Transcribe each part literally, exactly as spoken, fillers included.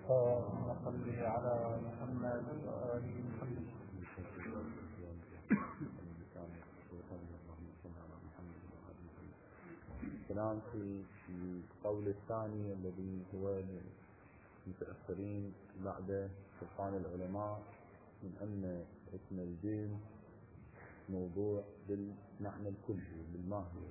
اللهم صل على محمد وآل محمد. الكلام في القول الثاني الذي هو المتأخرين بعد سلطان العلماء من أن اسم الجنس موضوع بالمعنى الكلي بالماهية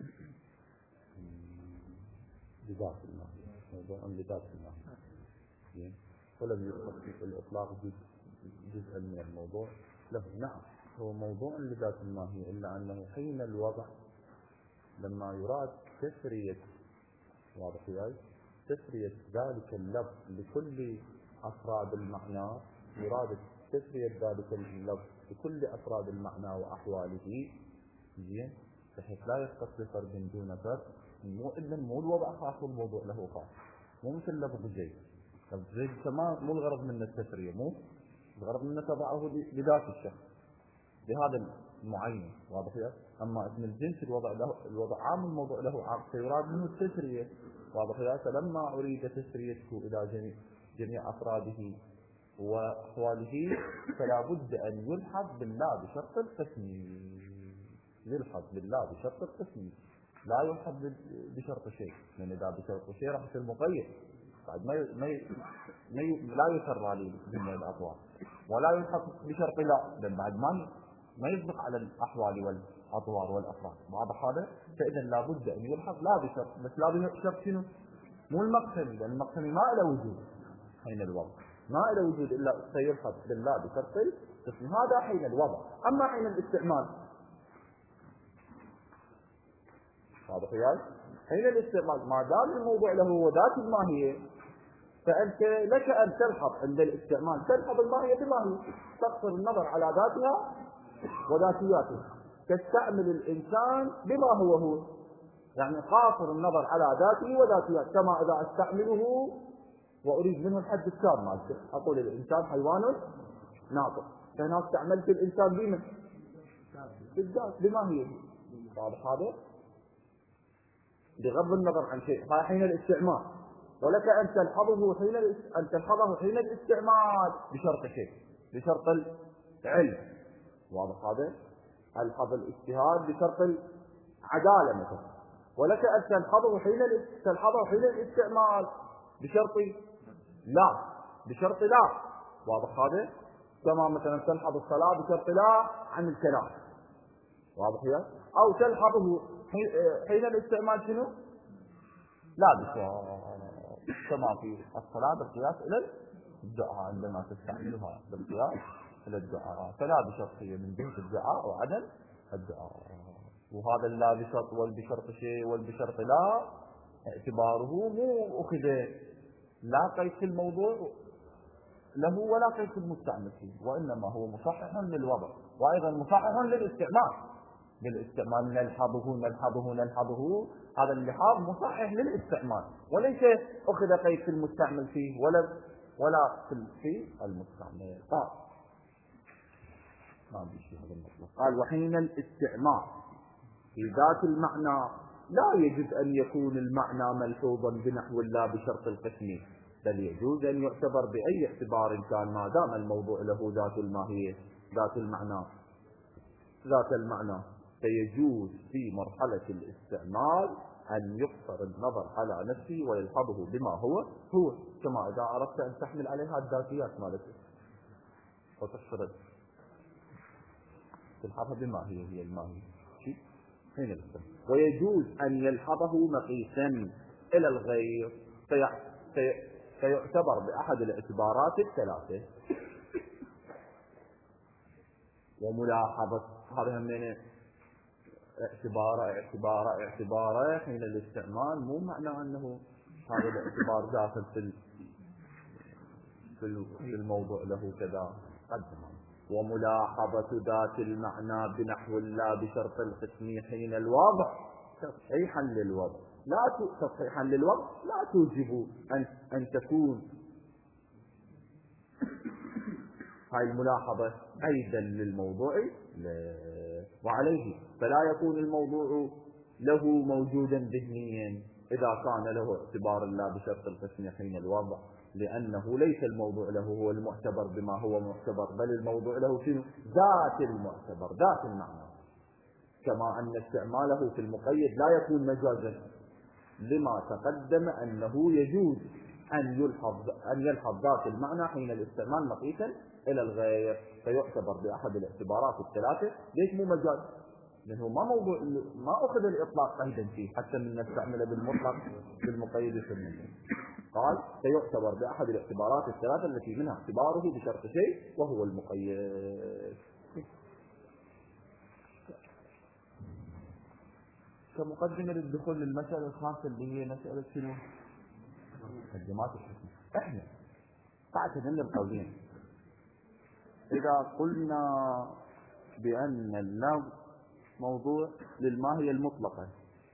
بذات الماهية، موضوع بذات الماهية، ولم يؤخذ في الإطلاق جزءا من الموضوع له. نعم هو موضوع لذات الماهية، إلا أنه حين الوضع لما يراد تسرية واضح ذلك تسرية ذلك اللفظ لكل أفراد المعنى، يراد تسرية ذلك اللفظ لكل أفراد المعنى وأحواله، زين، بحيث لا يختص بفرد دون فرد، مو إلا مو الوضع خاص والموضوع له خاص، مو مثل لفظ زيد. لفظ زيد كمان مو الغرض من التسرية، مو الغرض من تضعه لذات الشخص بهذا المعين، واضح ذلك. أما اسم الجنس الوضع له الوضع عام، الموضوع له عام، فيراد منه التسرية، واضح ذلك. فلما أريد تسريته إلى جميع جميع أفراده وأحواله فلا بد أن يلحظ بالله بشرط القسم، يلحظ بالله بشرط القسم، لا يلحظ بشرط شيء، لأن إذا بشرط شيء راح يصير مقيد، بعد ما ما ما لا يسر عليه جميع الأطوار، ولا يلحظ بشرط لا، لأن بعد ما ما يسبق على الأحوال والأطوار والأفراد، واضح هذا. فإذا لا بد أن يلحظ لا بشرط، بس لا بشرط شنو؟ مو المقسمي، لأن المقسمي ما له وجود حين الوضع، ما له وجود إلا سيلحظ بالله بشرط القسم، هذا حين الوضع. أما حين الاستعمال واضح يعني؟ حين الاستعمال ما دام الموضوع له وذات الماهية، فأنت لك أن تلحظ عند الاستعمال تلحظ الماهية بماهية، تقصر النظر على ذاتها وذاتياتها، تستعمل الإنسان بما هو هو، يعني قاصر النظر على ذاته وذاتياته. كما إذا استعمله وأريد منه الحد التام مالته، أقول الإنسان حيوان ناطق، فهنا استعملت الإنسان بمن؟ بالذات بماهية، واضح هذا؟ بغض النظر عن شيء، هذا حين الاستعمال. ولك أن تلحظه حين أن تلحظه حين الاستعمال بشرط شيء، بشرط العلم، واضح هذا؟ الحظ الاجتهاد بشرط العدالة مثلا. ولك أن تلحظه حين تلحظه حين الاستعمال بشرط لا، بشرط لا، واضح هذا؟ كما مثلا تلحظ الصلاة بشرط لا عن الكلام، واضح هذا؟ أو تلحظه حين الاستعمال شنو؟ لا بشرط، كما في الصلاة بالقياس إلى الدعاء، عندما تستعملها بالقياس إلى الدعاء، فلا بشرط هي من جنس الدعاء وعدم الدعاء. وهذا لا بشرط والبشرط شيء والبشرط لا اعتباره مو أخذ لا قيد في الموضوع له ولا قيد في المستعمل فيه، وإنما هو مصحح للوضع، وأيضا مصحح للاستعمال. بالاستعمال نلحظه نلحظه نلحظه، هذا اللحاظ مصحح للاستعمال، وليس أخذ قيد في المستعمل فيه ولا ولا في المستعمل. قال ما بيشي هذا المطلب. قال وحين الاستعمال في ذات المعنى لا يجوز أن يكون المعنى ملحوظا بنحو لا بشرط القسم، بل يجوز أن يعتبر بأي اعتبار كان ما دام الموضوع له ذات الماهية ذات المعنى ذات المعنى. فيجوز في مرحلة الاستعمال أن يقصر النظر على نفسه ويلحظه بما هو هو، كما إذا أردت أن تحمل عليها الذاتيات مالته وتشرد تلحظها بما هي هي الماهية شيء حين الاستعمال. ويجوز أن يلحظه مقيسا إلى الغير في... في... فيعتبر بأحد الاعتبارات الثلاثة. وملاحظة هذا من اعتبار اعتبار اعتبار حين الاستعمال، مو معنى أنه هذا الاعتبار داخل في في الموضوع له كذا قدم. وملاحظة ذات المعنى بنحو لا بشرط القسم حين الوضع تصحيحا للوضع لا تصحيحا للوضع لا توجب أن أن تكون هاي الملاحظة أيضا للموضوع لا. وعليه فلا يكون الموضوع له موجودا ذهنيا إذا كان له اعتبار لا بشرط القسم حين الوضع، لأنه ليس الموضوع له هو المعتبر بما هو معتبر، بل الموضوع له شنو؟ ذات المعتبر، ذات المعنى. كما أن استعماله في المقيد لا يكون مجازا، لما تقدم أنه يجوز أن يلحظ أن يلحظ ذات المعنى حين الاستعمال مقيتا إلى الغير، فيعتبر بأحد الاعتبارات الثلاثة. ليش مو مجاز؟ لأنه ما موضوع، ما أخذ الإطلاق قيدا فيه حتى من نستعمله بالمطلق بالمقيد في المنزل. قال فيعتبر بأحد الاعتبارات الثلاثة التي منها اعتباره بشرط شيء وهو المقيد. كمقدمة للدخول للمسألة الخاصة اللي هي مسألة شنو؟ مقدمات الحكم. احنا تعتدل القولين. إذا قلنا بأن اللفظ موضوع للماهية المطلقة،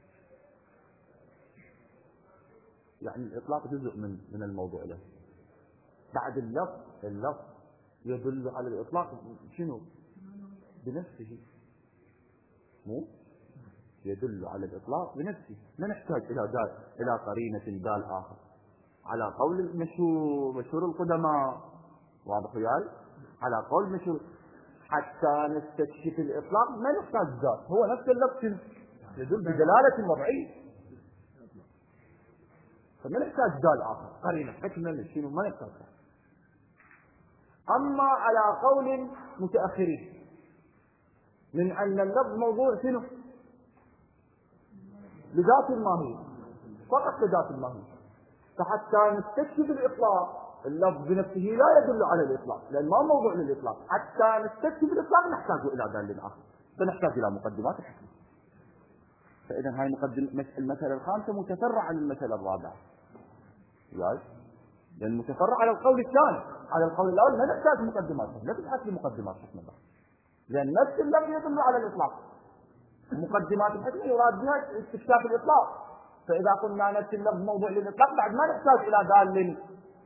يعني الإطلاق جزء من من الموضوع له. بعد اللفظ اللفظ يدل على الإطلاق شنو؟ بنفسه، مو يدل على الإطلاق بنفسه، لا نحتاج إلى دال إلى قرينة دال آخر، على قول المشهور مشهور القدماء. واضح وياي؟ على قول مشهور حتى نستكشف الإطلاق ما نحتاج دال، هو نفس اللفظ يدل بدلالة وضعية، فما نحتاج دال آخر قرينة حكمة شنو ما نحتاج. أما على قول متأخرين من أن اللفظ موضوع شنو؟ لذات الماهية، فقط لذات الماهية، فحتى نستكشف الإطلاق اللفظ بنفسه لا يدل على الإطلاق، لأن ما موضوع للإطلاق. حتى نستكشف الإطلاق نحتاج إلى دال آخر، فنحتاج إلى مقدمات الحكمة. فإذا هاي مقدمة المسألة الخامسة متفرعة عن المسألة الرابعة، يعني لأن متفرع على القول الثاني. على القول الأول ما نحتاج مقدمات، لا تبحث لمقدمات حكمة، لأن نفس اللفظ يدل على الإطلاق. مقدمات الحكمة يراد بها استكشاف الإطلاق. فإذا قلنا نفس اللفظ موضوع للإطلاق بعد ما نحتاج إلى دال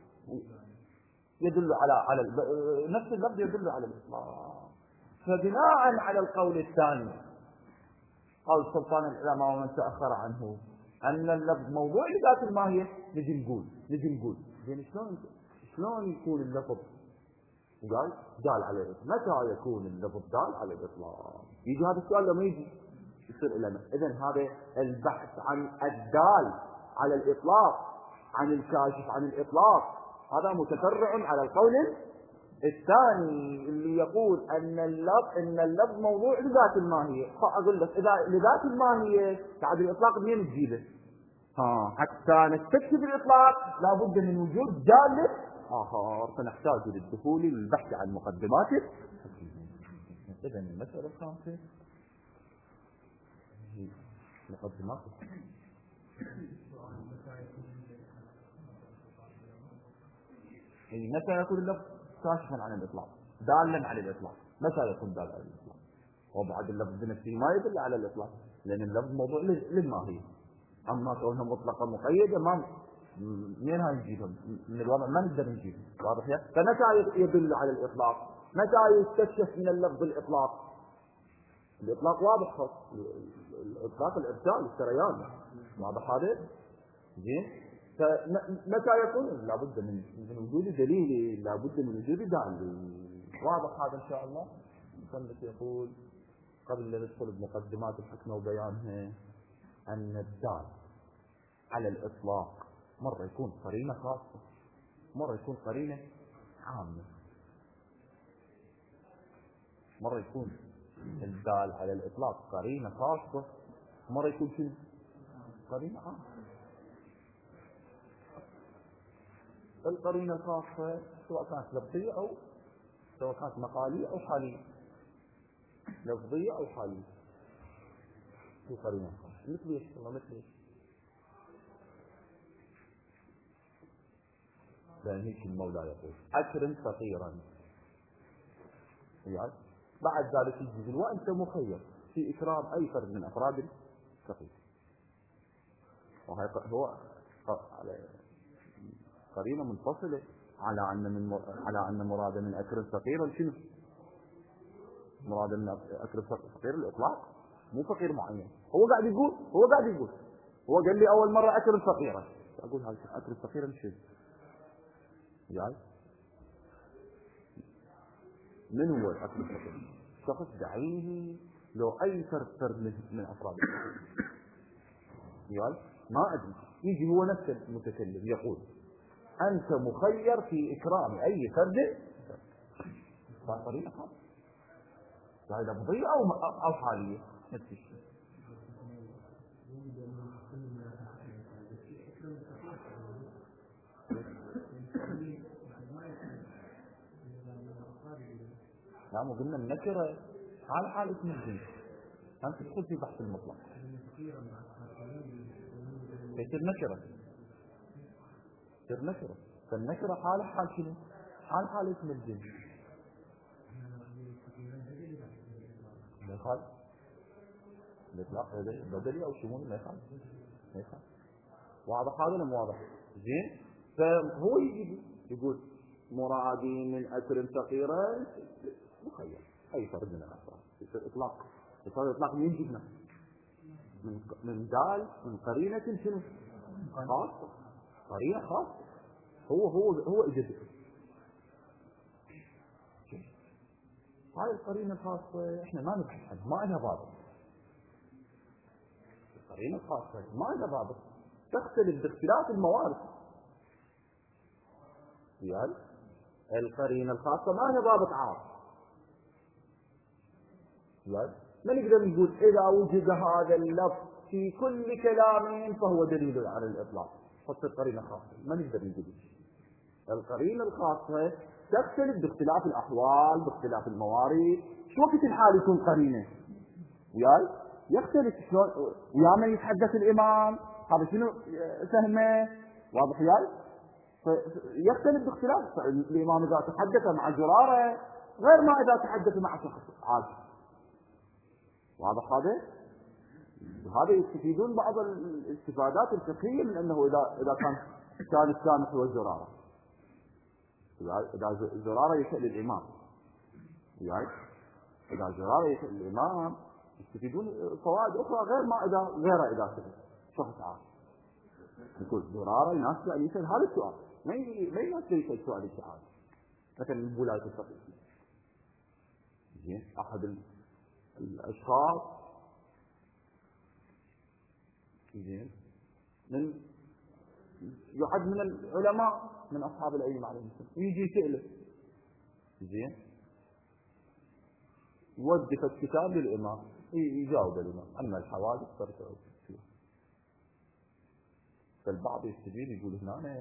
يدل على على نفس اللفظ يدل على الإطلاق. فبناء على القول الثاني قول سلطان العلماء ومن تأخر عنه أن اللفظ موضوع لذات الماهية، نجي نقول نجي نقول زين شلون شلون يكون اللفظ قال دال على الإطلاق؟ متى يكون اللفظ دال على الإطلاق؟ يجي هذا السؤال لما يجي يصير لنا. إذن هذا البحث عن الدال على الإطلاق، عن الكاشف عن الإطلاق، هذا متفرع على القول الثاني اللي يقول أن اللفظ إن اللفظ موضوع لذات الماهية. فأقول لك إذا لذات الماهية بعد الإطلاق منين تجيبه؟ ها حتى نستكشف الإطلاق لابد من وجود دال آخر، فنحتاج للدخول للبحث عن مقدماته. إذن المسألة الخامسة مقدمات يعني متى يكون اللفظ كاشفا عن الإطلاق دالا على الإطلاق؟ متى يكون دال على الإطلاق؟ وبعد اللفظ بنفسه ما يدل على الإطلاق، لأن اللفظ موضوع للماهية. أما كونها مطلقة مقيدة ما منين هاي نجيبها من الوضع ما نقدر نجيبها. واضح يا؟ فمتى يدل على الإطلاق؟ متى يستكشف من اللفظ الإطلاق؟ الإطلاق واضح خاص الإطلاق الإرسال السريان، واضح هذا؟ زين. فمتى يكون؟ لابد من من وجود دليل، لابد من وجود دال. واضح هذا إن شاء الله. المصنف يقول قبل أن ندخل بمقدمات الحكمة وبيانها أن الدال على الإطلاق مرة يكون قرينة خاصة، مرة يكون قرينة عامة. مرة يكون الدال على الإطلاق قرينة خاصة، مرة يكون شنو؟ قرينة عامة. القرينة الخاصة سواء كانت لفظية أو سواء كانت مقالية أو حالية، لفظية أو حالية، شو قرينة خاصة؟ مثل إيش؟ والله مثل إيش؟ لأن هيك المولى يقول أكرم فقيرا، يعني بعد ذلك يجي وأنت مخير في إكرام أي فرد من أفراد الفقير. وهي هو قرينة منفصلة على أن من على أن مراد من أكرم فقيرا شنو؟ مراد من أكرم فقير الإطلاق، مو فقير معين. هو قاعد يقول هو قاعد يقول هو قال لي أول مرة أكرم فقيرا، أقول هذا أكرم فقيرا شو؟ جاي من هو الأكرم فقيرا؟ شخص دعيه لو أي فرد فرد من, من أفراد جاي ما أدري، يجي هو نفس المتكلم يقول أنت مخير في إكرام أي فرد. صار طريقة خاصة هاي لفظية أو أو حالية نفس الشيء. نعم وقلنا النكرة على حال اسم الجنس أنت تدخل في بحث المطلق تصير نكرة تصير نكرة فالنكرة حال حال شنو؟ حال حال اسم الجنس. ما يخالف الإطلاق بدلي أو شمولي ما يخالف ما يخالف. واضح هذا ولا مو واضح؟ زين فهو يجي يقول مرادي من أكرم فقيرا مخير أي فرد من الأفراد يصير إطلاق. يصير إطلاق من جبنا من من دال من قرينة شنو؟ خاصة قرينة خاصة هو هو هو إجازة. هاي القرينة الخاصة إحنا ما نبحث عنها ما لها ضابط. القرينة الخاصة ما لها ضابط تختلف باختلاف الموارد. يعني القرينة الخاصة ما لها ضابط عام. يعني ما نقدر نقول إذا وجد هذا اللفظ في كل كلام فهو دليل على الإطلاق حط القرينة خاصة ما نقدر نقول. القرينة الخاصة تختلف باختلاف الأحوال باختلاف الموارد. شو وقت الحال يكون قرينة وياي يختلف شلون ويا من يتحدث الإمام هذا شنو فهمه واضح وياي يختلف باختلاف الإمام إذا تحدث مع زرارة غير ما إذا تحدث مع شخص عادي. واضح هذا؟ وهذا يستفيدون بعض الاستفادات الفقهية من أنه إذا إذا كان كان السامح هو الزرارة إذا زرارة يسأل الإمام يعني إذا زرارة يسأل الإمام يستفيدون فوائد أخرى غير ما إذا غير إذا سأل شخص عام. يقول زرارة يناسب أن يسأل هذا السؤال ما ما يناسب يسأل سؤال السؤال مثلا الولاية الفقهية. زين أحد الأشخاص زين من يعد من العلماء من أصحاب الأئمة عليهم السلام ويجي يسأله زين يوظف الكتاب للإمام يجاوب الإمام أما الحوادث فرجعوا فيها. فالبعض يستجيب يقول هنا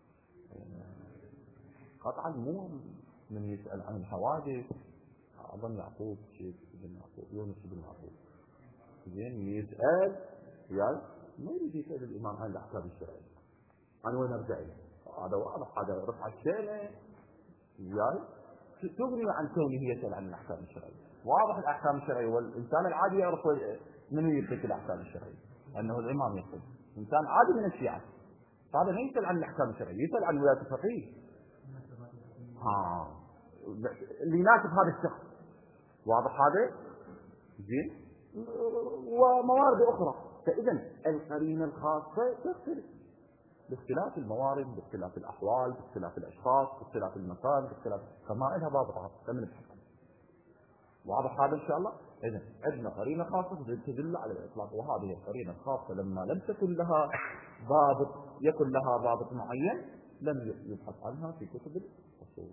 قطعا مو من يسأل عن الحوادث أظن يعقوب شيخ بن يعقوب يونس بن يعقوب زين يسأل يعني ما يريد يسأل الإمام عن الأحكام الشرعية عن وين أرجع له. هذا واضح هذا رفع الشينة يعني تغني عن كونه يسأل عن الأحكام الشرعية. واضح الأحكام الشرعية والإنسان العادي يعرف من يثبت الأحكام الشرعية أنه الإمام يقول إنسان عادي من الشيعة هذا ما يسأل عن الأحكام الشرعية يسأل عن ولاية الفقيه ها اللي يناسب هذا الشخص. واضح هذا زين وموارد أخرى. فإذا القرينة الخاصة تختلف باختلاف الموارد باختلاف الأحوال باختلاف الأشخاص باختلاف المكان باختلاف فما لها ضابط عام لم نبحث. واضح هذا إن شاء الله. إذا عندنا قرينة خاصة تدل على الإطلاق وهذه القرينة الخاصة لما لم تكن لها ضابط يكن لها ضابط معين لم يبحث عنها في كتب الأصول.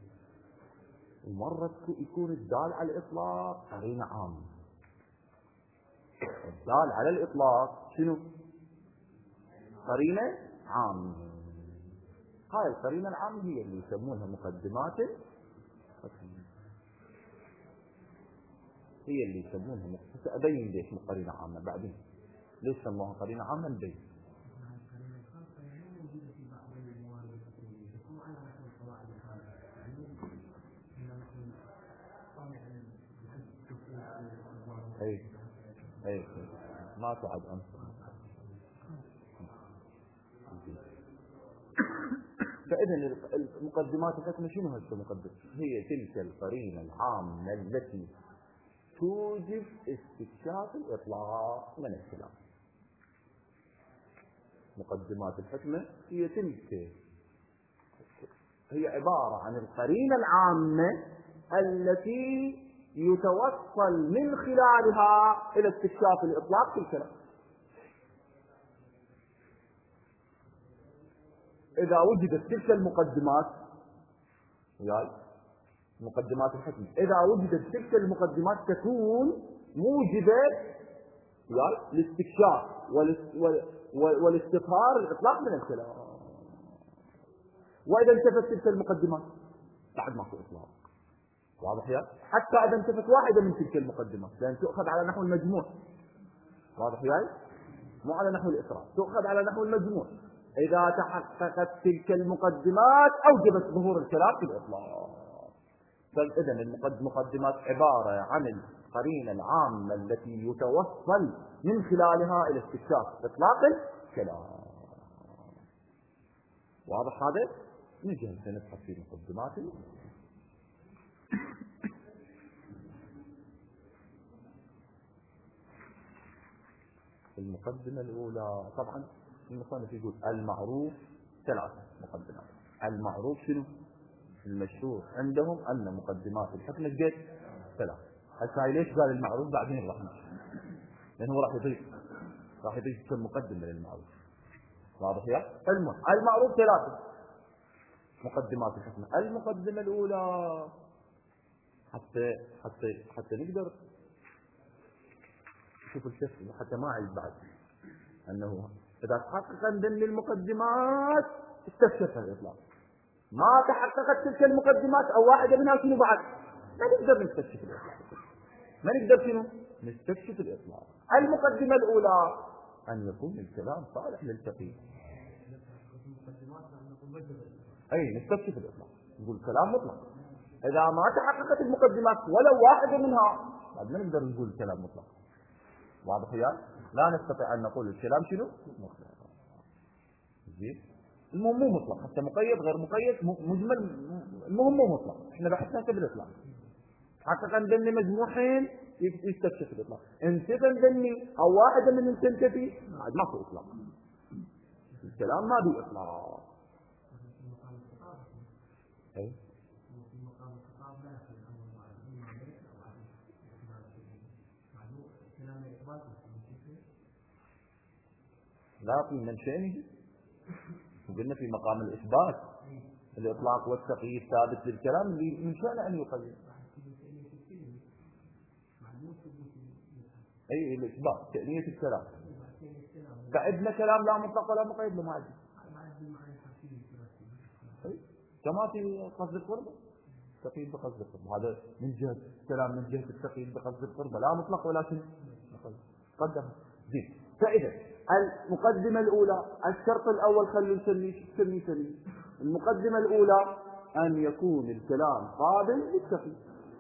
ومرة يكون الدال على الإطلاق قرينة عامة. الدال على الإطلاق شنو؟ قرينة عامة. هاي القرينة العامة هي اللي يسمونها مقدمات هي اللي يسمونها أبين ليش قرينة عامة بعدين ليش سموها قرينة عامة نبين. أي أي ما تعد أنت. فإذا المقدمات الحكمة شنو هذه المقدمة؟ هي تلك القرينة العامة التي توجب استكشاف الإطلاق من الكلام. مقدمات الحكمة هي تلك، هي عبارة عن القرينة العامة التي يتوصل من خلالها إلى استكشاف الإطلاق في الكلام. إذا وجدت تلك المقدمات، يعني مقدمات الحكمة، إذا وجدت تلك المقدمات تكون موجبة يعني الاستكشاف والاستظهار الإطلاق من الكلام. وإذا انتفت تلك المقدمات بعد ما في إطلاق. واضح يا؟ حتى إذا انتفت واحدة من تلك المقدمات، لأن تؤخذ على نحو المجموع. واضح يا؟ مو على نحو الإفراد، تؤخذ على نحو المجموع. إذا تحققت تلك المقدمات أوجبت ظهور الكلام في الإطلاق. فإذا المقدمات عبارة عن القرينة العامة التي يتوصل من خلالها إلى استكشاف إطلاق الكلام. واضح هذا؟ نجي نبحث في مقدمات. المقدمة الأولى طبعا المصنف يقول المعروف ثلاثة مقدمات. المعروف شنو؟ المشهور عندهم أن مقدمات الحكمة قد ثلاثة. هسه ليش قال المعروف بعدين راح نمشي؟ لأنه راح يضيف راح يضيف كم مقدمة للمعروف. واضح يا؟ المهم المعروف ثلاثة مقدمات الحكمة. المقدمة الأولى حتى حتى حتى نقدر شوف الشيء حتى ما أعيد بعد أنه إذا تحقق ضمن المقدمات استكشف الإطلاق. ما تحققت تلك المقدمات أو واحدة منها شنو بعد؟ ما نقدر نستكشف الإطلاق. ما نقدر شنو؟ نستكشف الإطلاق. المقدمة الأولى أن يكون الكلام صالح للتقييد. أي نستكشف الإطلاق، نقول كلام مطلق. إذا ما تحققت المقدمات ولو واحدة منها بعد ما نقدر نقول الكلام مطلق. واضح يا؟ لا نستطيع أن نقول الكلام شنو؟ مطلق. زين؟ المهم مو مطلق، حتى مقيد غير مقيد مجمل، المهم مو مطلق. احنا بحثنا في الإطلاق. حقق عندنا مجموعين يستكشف الإطلاق. انتفى عندني أو واحدة من تنتفي بعد ما في إطلاق. الكلام ما بي إطلاق. أي؟ لا في من شأنه. قلنا في مقام الإثبات الإطلاق والتقييد ثابت للكلام اللي من شأنه أن يقيد. أي الإثبات تأنية الكلام. بعدنا كلام لا مطلق ولا مقيد له ما عندي. كما في قصد القرب تقييد بقصد القرب، هذا من جهة الكلام من جهة التقييد بقصد القرب لا مطلق ولا شيء قدم. زين. فإذا المقدمة الأولى الشرط الأول خلوا نسميه نسميه سليم. المقدمة الأولى أن يكون الكلام قابل للتقييد.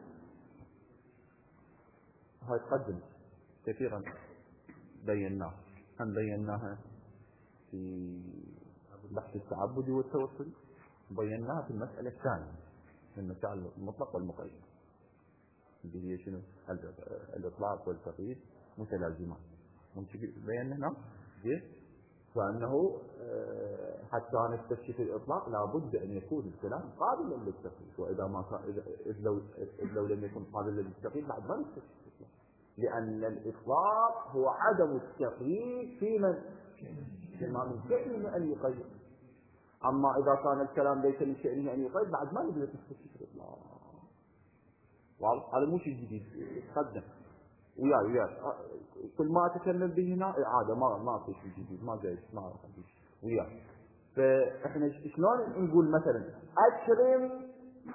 هاي تقدم كثيرا بيناها، أن بيناها في بحث التعبد والتوسل، بيناها في المسألة الثانية من مسائل المطلق والمقيد اللي هي شنو؟ الإطلاق والتقييد متلازمان. بينا هنا فأنه حتى نستكشف الإطلاق لابد أن يكون الكلام قابلا للتقييد، وإذا ما كان إذ لو إذ لو لم يكن قابلا للتقييد بعد ما نستكشف الإطلاق، لأن الإطلاق هو عدم التقييد في من ما من شأنه أن يقيد. أما إذا كان الكلام ليس من شأنه أن يقيد بعد ما نقدر نستكشف الإطلاق. هذا مو شيء جديد تقدم ويا ويا كل ما أتكلم به هنا إعادة ما ما في شيء جديد ما جاي ما راح أجي ويا. فإحنا شلون نقول مثلا أكرم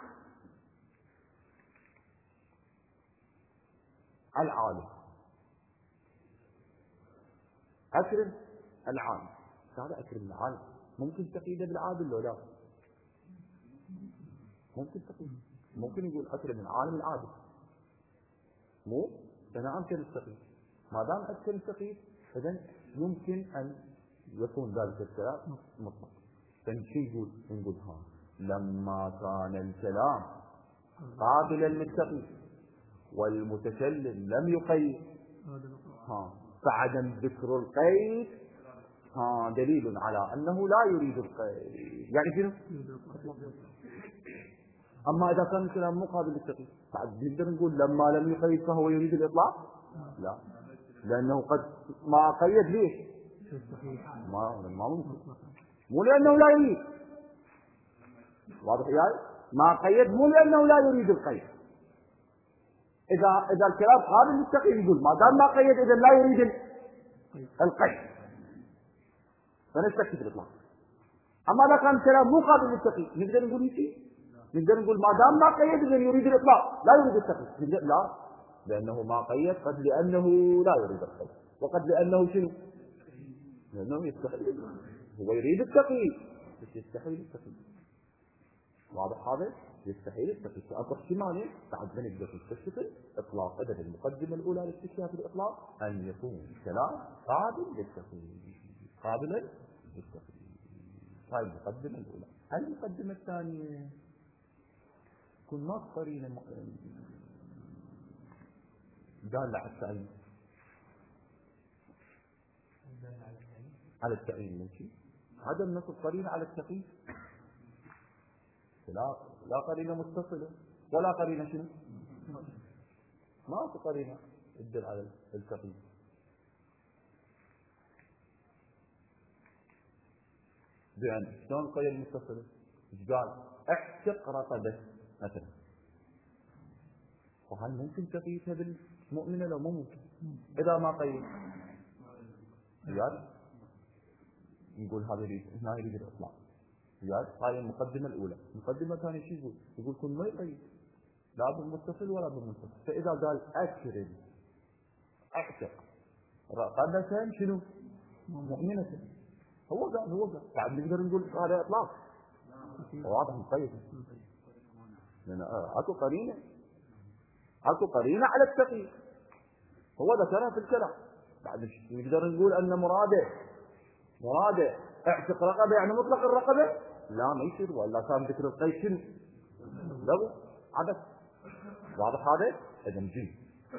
العالم، أكرم العالم، هذا أكرم العالم ممكن تقيده بالعادل ولا لا؟ ممكن تقيده، ممكن يقول أكرم العالم العادل مو أنا أمكن التقييد. ما دام أمكن التقييد إذن يمكن أن يكون ذلك الكلام مطلق. فنشي نقول نقول ها لما كان الكلام قابلا للتقييد والمتكلم لم يقيد ها فعدم ذكر القيد ها دليل على أنه لا يريد القيد. يعني شنو؟ أما إذا كان الكلام مو قابل للتقييد بعد نقدر نقول لما لم يقيد فهو يريد الإطلاق؟ لا، لأنه قد ما قيد ليش؟ ما ما ممكن، مو لأنه لا يريد. واضح يعني؟ ما قيد مو لأنه لا يريد القيد. إذا إذا الكلام قابل للتقييد يقول ما دام ما قيد إذا لا يريد القيد فنشتكي في الإطلاق. أما إذا كان الكلام مو قابل للتقييد نقدر نقول يجي، نقدر نقول ما دام ما قيد إذا يريد الإطلاق لا يريد التقييد. لا، لأنه ما قيد قد لأنه لا يريد القيد، وقد لأنه شنو؟ لأنه يستحيل، هو يريد التقييد بس يستحيل التقييد. واضح هذا؟ يستحيل التقييد. فأكو احتمالين بعد ما نقدر نكتشف الإطلاق. إذا المقدمة الأولى لاستكشاف الإطلاق أن يكون كلام قابل للتقييد، قابلا للتقييد. هاي المقدمة الأولى. المقدمة الثانية كنا قرينة دالة على التعيين، على التعيين ممكن عدم نص قرينة على التقييد. لا لا قرينة متصلة ولا قرينة شنو؟ ما في قرينة تدل على التقييد. بأن شلون قرينة متصلة؟ ايش قال؟ اعتق رقبة مثلا، وهل ممكن تقييدها بالمؤمنة لو مو ممكن؟ إذا ما قيد يعني نقول هذا يريد، هنا يريد الإطلاق. يعني هاي المقدمة الأولى. المقدمة الثانية شو يقول؟ يقول كن ما يقيد لا بالمتصل ولا بالمنفصل. فإذا قال أكرم أعتق رقبة شنو؟ مؤمنة، هو قال هو قال بعد نقدر نقول هذا إطلاق واضح مقيد، لأن أكو قرينة، أكو قرينة على التقييد هو ذكرها في الكلام. بعد نقدر نقول أن مراده مراده اعتق رقبة يعني مطلق الرقبة؟ لا ما يصير، ولا كان ذكر القيد شنو؟ لا عبث. واضح هذا؟ إذا نجي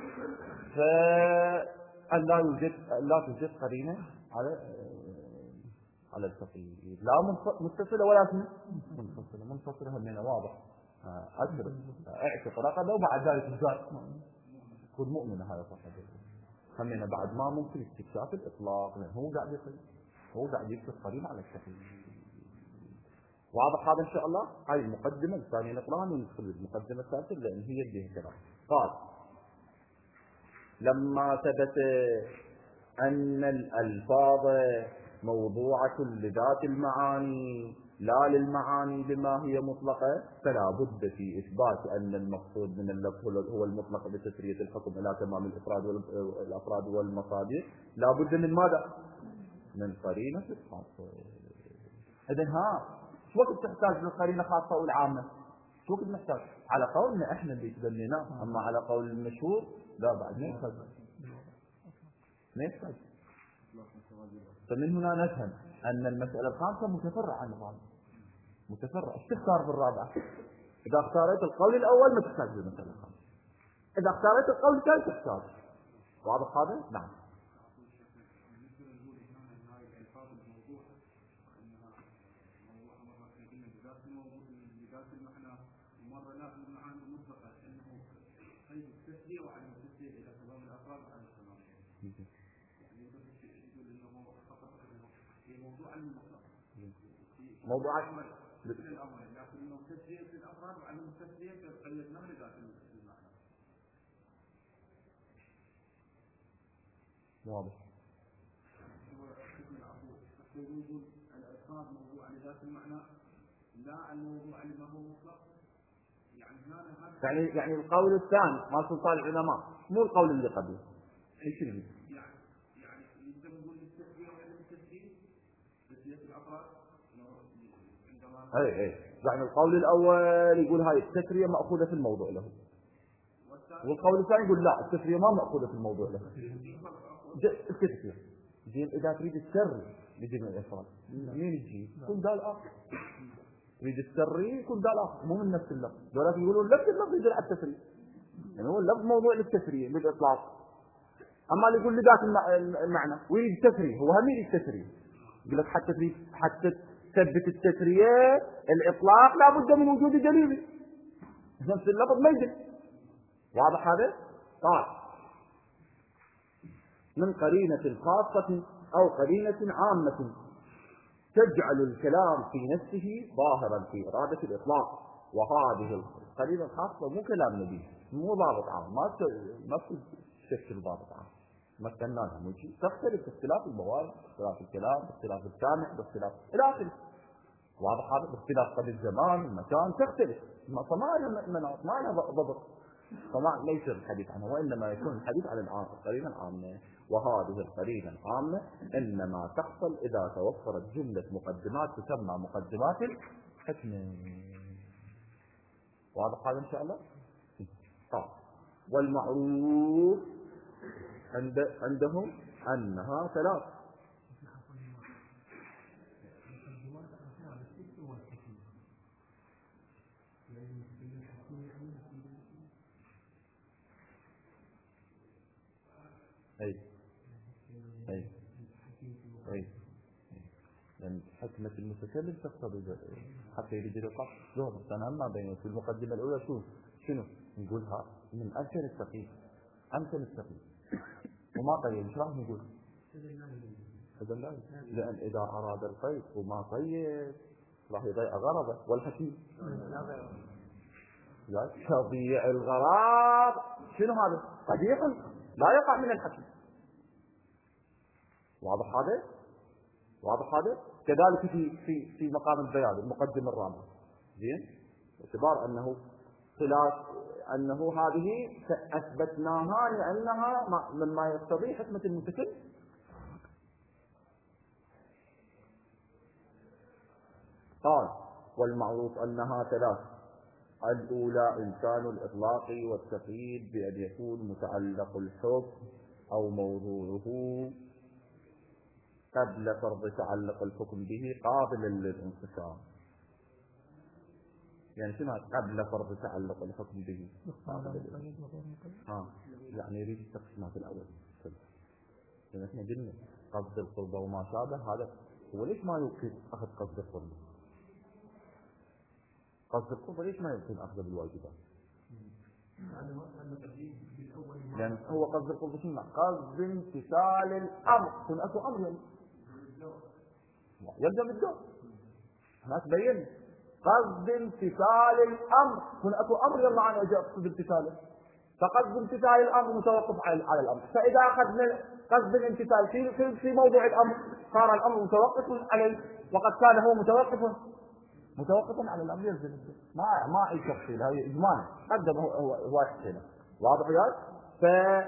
فأن لا يوجد لا توجد قرينة على على التقييد، لا متصلة ولا منفصلة. منفصلة همينة واضح. أكثر اعتق رقبة وبعد ذلك الزاد تكون مؤمنة. هذا صح همينة بعد ما ممكن استكشاف الإطلاق لأنه هو قاعد يقيد، هو قاعد يكتب قرينة على التقييد. واضح هذا إن شاء الله. هاي المقدمة الثانية نقراها وندخل المقدمة الثالثة لأن هي اللي هي كلام. قال لما ثبت أن الألفاظ موضوعة لذات المعاني لا للمعاني بما هي مطلقة فلا بد في إثبات أن المقصود من اللفظ هو المطلق بتسرية الحكم إلى تمام الإفراد والأفراد والمصادر. لا بد من ماذا؟ من قرينة خاصة. إذن ها شو وقت تحتاج للقرينة خاصة والعامة؟ شو وقت نحتاج؟ على قولنا إحنا اللي تبنيناه، أما على قول المشهور لا بعد ما يحتاج ما يحتاج. فمن هنا نفهم أن المسألة الخامسة متفرع عن الرابعة، متفرع. ايش تختار بالرابعة؟ إذا اختاريت القول الأول ما تحتاج للمسألة الخامسة، إذا اختاريت القول الثالث تحتاج. واضح هذا؟ نعم. موضوعات للأمر لكنه تسجيل في الأفراد وعلم التسجيل في قيدناه لذات المعنى. واضح. يقول الألفاظ موضوع لذات المعنى لا الموضوع لما هو مطلق. يعني هذا يعني يعني القول الثاني ما سلطان العلماء مو القول اللي قبله. ايش يعني؟ يعني يقدر نقول التسجيل وعلم التسجيل تسجيل في الأفراد. اي اي يعني القول الاول يقول هاي التسرية مأخوذة في الموضوع له، والقول الثاني يقول لا التسرية ما مأخوذة في الموضوع له. التسرية زين اذا تريد السر يجي من الافراد مين يجي؟ يكون ده الاخر. تريد السري يكون ده الاخر مو من نفس اللفظ. ولكن يقولون نفس اللفظ يدل على التسرية، يعني هو اللفظ موضوع للتسرية بالاطلاق. اما اللي يقول لذات المعنى ويريد التسرية هو هم يريد التسرية يقول لك حتى في حتى تثبت التسرية الإطلاق لا بد من وجود دليل، نفس اللفظ ما يدل. واضح هذا؟ قال من قرينة خاصة أو قرينة عامة تجعل الكلام في نفسه ظاهرا في إرادة الإطلاق، وهذه القرينة الخاصة مو كلام نبي، مو ضابط عام، ما ما تشكل ضابط عام، ما استناها مو شيء، تختلف باختلاف المواد، باختلاف الكلام، باختلاف السامع، باختلاف إلى آخره. واضح هذا؟ باختلاف قد الزمان المكان تختلف، فما لنا ما لنا ضبط، فما ليس الحديث عنها، وإنما يكون الحديث عن القرينة العامة. وهذه القرينة العامة إنما تحصل إذا توفرت جملة مقدمات تسمى مقدمات الحكمة. واضح هذا إن شاء الله؟ طيب. والمعروف عند عندهم أنها ثلاث. أي أي أي لأن حكمة المتكلم تقتضي حتى يريد الوقت ظهر تنمى بينه في المقدمة الأولى. شوف شنو نقولها من أمثل التقييد، أمثل التقييد وما قيد. إيش راح نقول؟ إذا لا، لأن إذا أراد القيد وما قيد راح يضيع غرضه. والحكيم لا تضيع الغرض. شنو هذا؟ قبيح لا يقع من الحكيم. واضح هذا؟ واضح هذا؟ كذلك في في في مقام البيان المقدمة الرابعة. زين؟ باعتبار أنه خلاف أنه هذه أثبتناها لأنها مما يقتضي حكمة المتكلم. قال والمعروف أنها ثلاث. الأولى إمكان الإطلاق والتقييد بأن يكون متعلق الحكم أو موضوعه قبل فرض تعلق الحكم به قابلا للانفصال. يعني شنو قبل فرض تعلق الحكم به؟ ها يعني يريد التقسيمات الأول. يعني احنا قلنا قصد القربة وما شابه هذا هو. ليش ما يمكن أخذ قصد القربة؟ قصد القربة ليش ما يمكن أخذ بالواجبات؟ لأن هو قصد القربة شنو؟ قصد امتثال الأمر. كن أكو أمر يعني يبدأ بالدور. ما تبين قصد امتثال الأمر. كن أكو أمر يلا عن أجل قصد امتثاله. فقصد امتثال الأمر متوقف على الأمر. فإذا أخذنا قصد الامتثال في في موضوع الأمر صار الأمر متوقف عليه، وقد كان هو متوقف متوقفا على الأمر يلزم ما ما أي تفصيل. هاي إجمالا قدم هو هو هو يحسنه. واضح يا؟ ف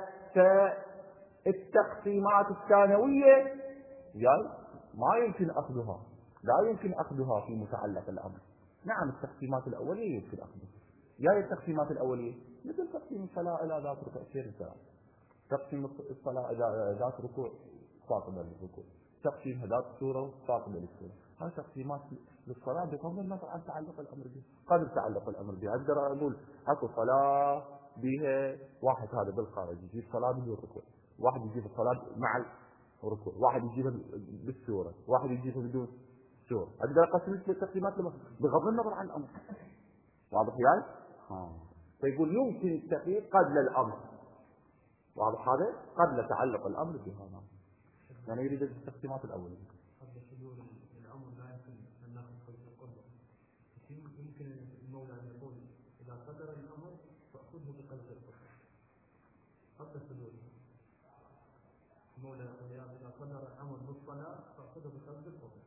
فالتقسيمات الثانوية يا ما يمكن أخذها، لا يمكن أخذها في متعلق الأمر. نعم التقسيمات الأولية يمكن أخذها. يا التقسيمات الأولية مثل تقسيم الصلاة إلى ذات ركوع سير الصلاة، تقسيم الصلاة إلى ذات ركوع فاقدة للركوع، تقسيم ذات سورة فاقدة للسورة. هاي تقسيمات للصلاة بغض النظر عن تعلق الأمر به. قبل تعلق الأمر به أقدر أقول أكو صلاة بها واحد هذا بالخارج يجيب صلاة بدون ركوع، واحد يجيب الصلاة مع الركوع، واحد يجيبها بالسورة، واحد يجيبها بدون سورة. أقدر أقسم التقسيمات بغض النظر عن الأمر. واضح يعني؟ ها. فيقول يمكن التقييد قبل الأمر. واضح هذا؟ قبل تعلق الأمر بها. يعني يريد التقسيمات الأولية. قبل حلول الأمر لا يمكن أن نأخذ قصد القربة. يمكن المولى أن يقول إذا قدر الأمر فأخذه بقصد القربة. قبل حلوله المولى يقول إذا قدر الأمر بالصلاة فأخذه بقصد القربة.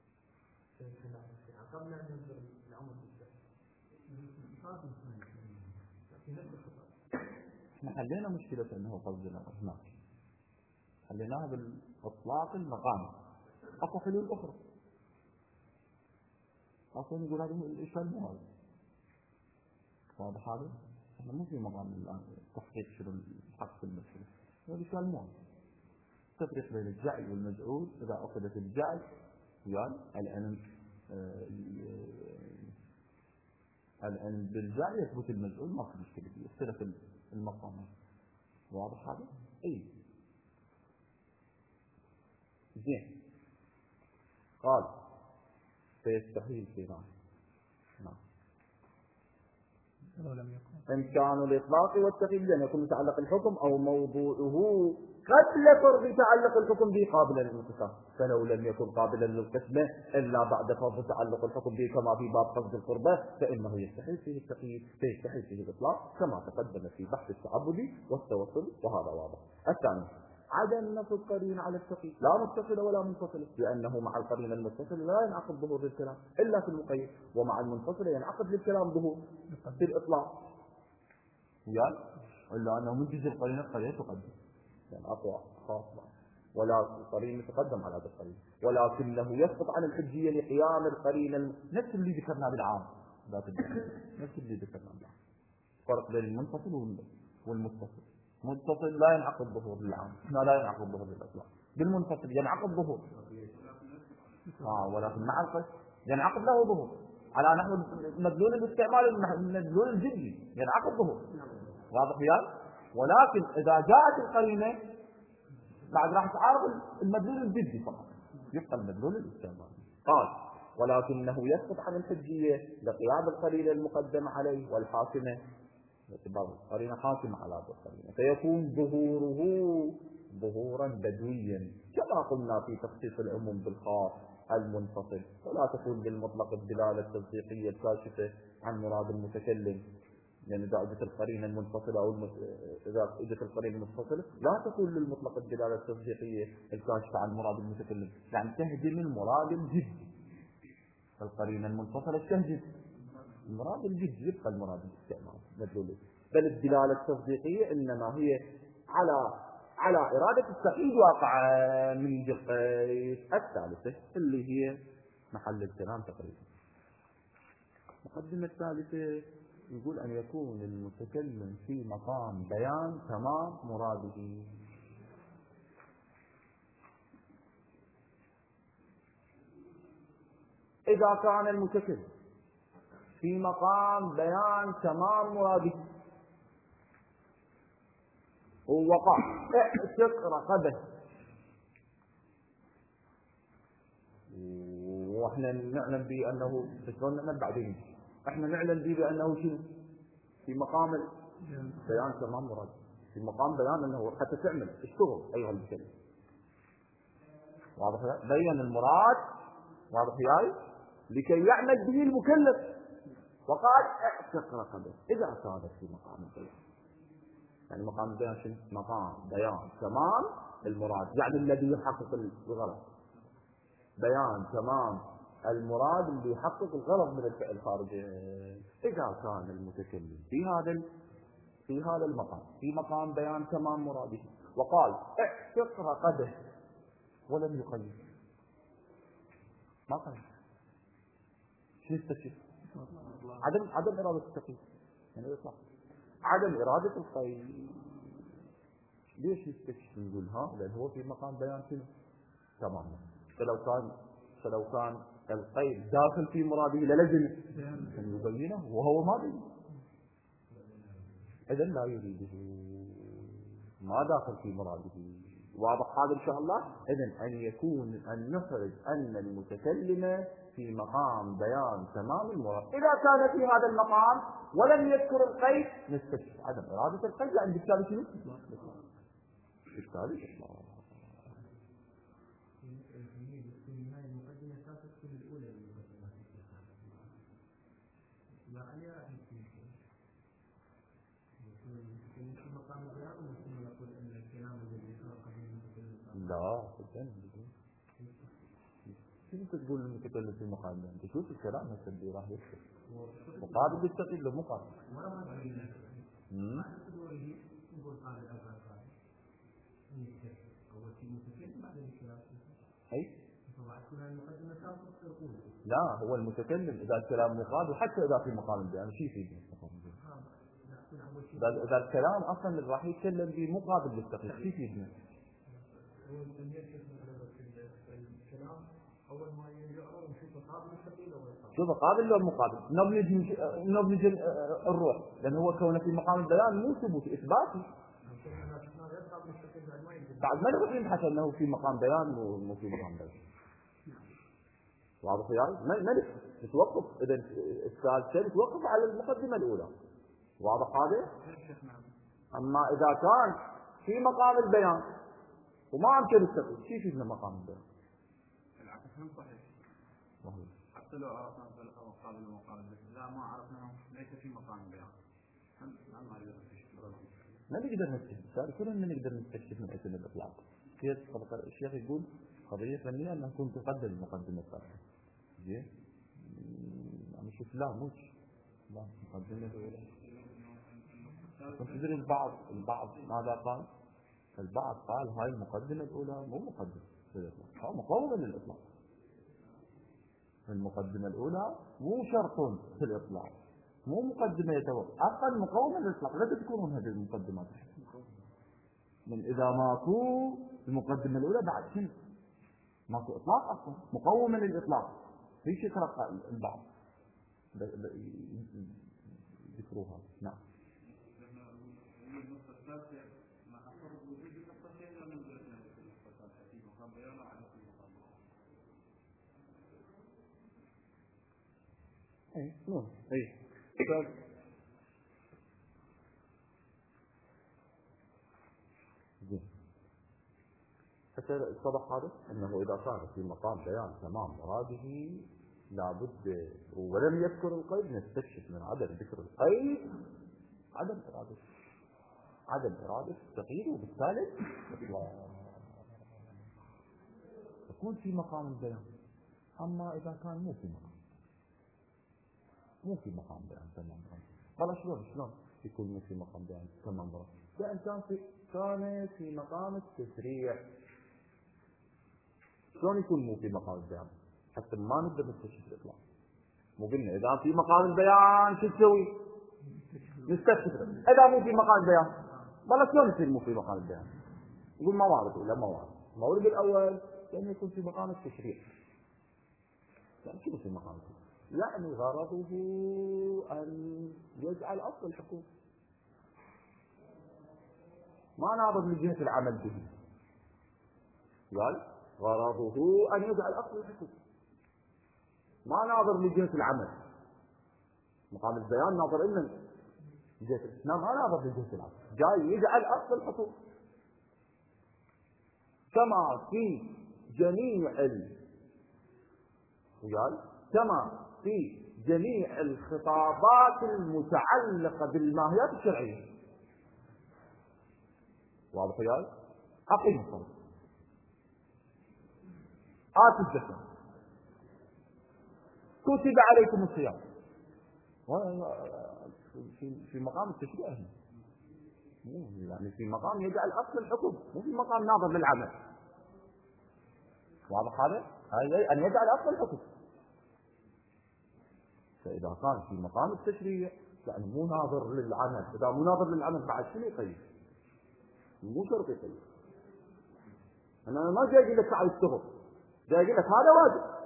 قبل أن ينزل الأمر بالشيء. احنا حلينا مشكلة انه قصدنا هناك، حليناها بالاطلاق المقام. اكو حلول اخرى اصلا نقول هذا الاشكال مو هذا. واضح هذا؟ احنا مو في مقام الان تحقيق شنو الحق في المشكلة. هو الاشكال مو هذا. تفرق بين الجعل والمجعول. اذا اخذت الجعل يعني العلم العلم بالجعل يثبت المجعول ما في مشكلة فيه. اختلف المقامات. واضح هذا؟ اي زين. قال فيستحيل في نعم نعم إمكان الإطلاق والتقييد أن يكون متعلق الحكم أو موضوعه قبل فرض تعلق الحكم به قابلا للانقسام، فلو لم يكن قابلا للقسمة إلا بعد فرض تعلق الحكم به كما في باب قصد القربة فإنه يستحيل فيه التقييد، فيستحيل فيه الإطلاق كما تقدم في بحث التعبد والتوسل، وهذا واضح. الثاني عدم نص القرين على التقييد، لا متصل ولا منفصل، لأنه مع القرين المتصل لا ينعقد ظهور للكلام إلا في المقيد، ومع المنفصل ينعقد للكلام ظهور في الإطلاق، يعني إلا أنه من جزء القرين القرين تقدم يعني أقوى خاصة، ولا القرين يتقدم على هذا القرين، ولكنه يسقط عن الحجية لقيام القرين الم... نفس اللي ذكرنا بالعام ذات نفس اللي ذكرنا بالعام، فرق بين المنفصل والمتصل. متصل لا ينعقد ظهور للعام، لا لا ينعقد ظهور للإطلاق، بالمنفصل ينعقد ظهور آه ولكن مع القسم ينعقد له ظهور على نحو مدلول الاستعمال المدلول الجدي ينعقد ظهور، واضح يعني؟ ولكن إذا جاءت القرينة بعد راح تعارض المدلول الجدي فقط يبقى المدلول الاستعمالي. قال ولكنه يسقط عن الحجية لقيام القرينة المقدمة عليه والحاكمة، باعتبار القرينة حاكمة على هذه القرينة، فيكون ظهوره ظهورا بدويا كما قلنا في تخصيص العموم بالخاص المنفصل، ولا تكون بالمطلق الدلالة التصديقية الكاشفة عن مراد المتكلم، يعني إذا أجت القرينة المنفصلة أو المت... إذا أجت القرينة المنفصلة لا تكون للمطلق الدلالة التصديقية الكاشفة عن مراد المتكلم، يعني تهدم المراد الجدي. القرينة المنفصلة تهدم المراد الجدي، يبقى المراد الاستعمال مدلوله، بل الدلالة التصديقية إنما هي على على إرادة التقييد واقعة من جهة الثالثة اللي هي محل الكلام تقريبا. المقدمة الثالثة يقول أن يكون المتكلم في مقام بيان تمام مراده. إذا كان المتكلم في مقام بيان تمام مراده ووقع اعتق رقبه، واحنا نعلم بأنه شلون نعلم بعدين احنا نعلم به بأنه شنو في مقام بيان تمام مراده، في مقام بيان انه حتى تعمل الشغل ايها المتكلم، واضح؟ بين المراد، واضح يعني لكي يعمل به المكلف، وقال اعتق رقبه اذا كانت في مقام البيان، يعني مقام البيان شنو؟ مقام بيان تمام المراد، يعني الذي يحقق الغرض، بيان تمام المراد اللي يحقق الغرض من الفعل الخارجي. إذا كان المتكلم في هذا في هذا المقام في مقام بيان تمام مراده وقال اعتق رقبه ولم يقيد، ما قال شو يستشف؟ عدم عدم إرادة التقييد، يعني إطلاق عدم إرادة القيد. ليش يستشف؟ نقول ها لأن هو في مقام بيان شنو؟ تماما. فلو كان فلو كان القيد داخل في مراده للزم أن يبينه وهو ما بين، إذن لا يريده، ما داخل في مراده. واضح هذا إن شاء الله؟ إذن أن يكون أن نفرض أن المتكلم في مقام بيان تمام المراد، إذا كان في هذا المقام ولم يذكر القيد نستشف عدم إرادة القيد، لأن بالتالي شنو؟ بالتالي إطلاق. لا كيف تقول المتكلم في مقام بيان؟ تشوف الكلام هسه اللي راح يكتب مقابل يستقل له مقابل. امم اي لا هو المتكلم اذا الكلام مقابل حتى اذا في مقام البيان شيء فيه اذا الكلام اصلا اللي راح يتكلم به مقابل للتقييد شيء فيه أول ما يقرأ نشوف قابل التقييد أو غير قابل. شوف قابل ولا مقابل؟ نبنج نبنج الروح، لأن هو كونه في مقام البيان مو ثبوت إثباتي. بعد ما نروح نبحث أنه في مقام بيان ومو في مقام بيان. واضح وياي؟ ما ما نتوقف اذا الثالثه نتوقف على المقدمه الاولى. واضح هذا؟ اما اذا كان في مقام البيان وما امكن التقييد، شو يفيدنا مقام البيان؟ العكس هم صحيح. حتى لو عرفنا قابل ومقابل لا ما عرفنا ليس في مقام البيان. هم ما نقدر نستكشف. ما نقدر نستكشف، كلنا نقدر نستكشف من اسم الاطلاق. كيف الشيخ يقول قضيه فنيه انها تكون تقدم المقدمه الثالثه. زين؟ انا شوف لا مش لا مقدمه الاولى. تدري البعض البعض ماذا قال؟ البعض قال هاي المقدمه الاولى مو مقدمه للاطلاق، هو مقومه للاطلاق. المقدمه الاولى مو شرط في الاطلاق، مو مقدمه يتوقف، اقل مقومه للاطلاق. لا تذكرون هذه المقدمات من اذا ماكو المقدمه الاولى بعد شنو؟ ماكو اطلاق اصلا، مقومه للاطلاق. في شيء ترى البعض ذكروها. نعم. اي نعم اي حتى اتضح هذا انه اذا كان في مقام بيان تمام مراده لابد ولم يذكر القيد نستكشف من عدم ذكر القيد عدم اراده عدم اراده التقييد، وبالتالي يكون في مقام البيان. اما اذا كان مو في مقام مو في مقام بيان تمام مراد، شلون شلون يكون مو في مقام بيان تمام مراد؟ لان كان في كان في مقام التشريع. شلون يكون مو في مقام البيان؟ حتى ما نقدر نستكشف الاطلاق. مو قلنا اذا في مقام البيان شو تسوي؟ نستكشف. اذا مو في مقام البيان والله شلون يصير مو في مقام البيان؟ يقول ما وارد ولا ما وارد. المورد الاول لانه يكون في مقام التشريع. يعني شنو في مقام التشريع؟ يعني غرضه ان يجعل اصل الحكم، ما ناظر لجهه العمل به. قال غرضه ان يجعل اصل الحكم، ما ناظر لجهه العمل. مقام البيان ناظر إلا جهه الاسلام، ما ناظر لجهه العمل، جاي يجعل اصل الحكم. كما في جميع ال قال كما في جميع الخطابات المتعلقه بالماهيات الشرعيه. واضح قال اقيم الصلاه، آتوا الزكاه، كتب عليكم الصيام. في في مقام التشريع هنا، يعني في مقام يجعل اصل الحكم، مو في مقام ناظر للعمل. واضح هذا؟ هذا ان يجعل اصل الحكم. فاذا كان في مقام التشريع يعني مو ناظر للعمل، اذا مو ناظر للعمل بعد شنو يقيد؟ مو شرط يقيد. انا ما جاي اقول لك تعال اشتغل، جاي اقول لك هذا واجب.